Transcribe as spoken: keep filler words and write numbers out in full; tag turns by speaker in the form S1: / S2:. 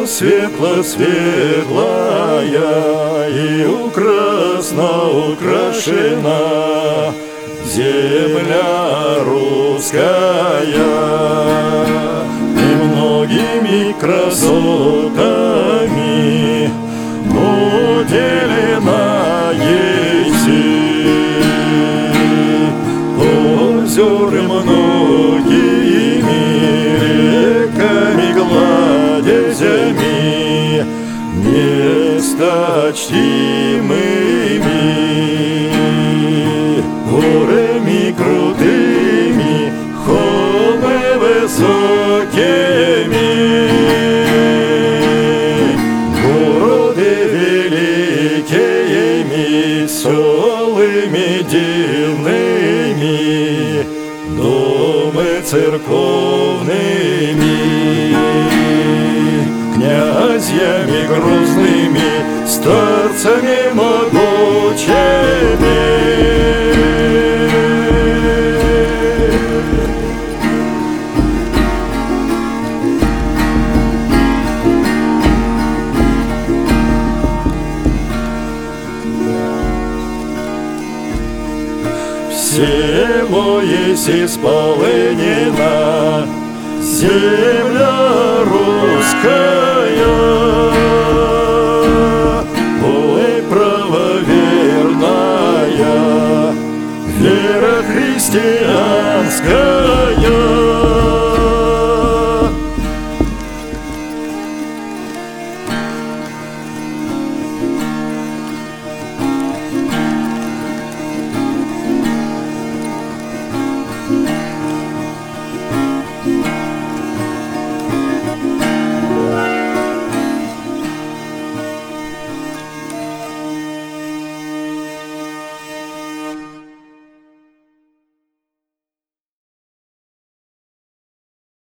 S1: светло-светлая и украсно украшена земля русская, и многими красотами уделена еси. Озеры многими реками, гладезями, места чтимыми, горами крутыми, холмы высокими, города великими, селами дивными, домы церковными, князьями грозными, старцами могучими. Всего есть исполнена земля русская, ой, правоверная, вера христианская.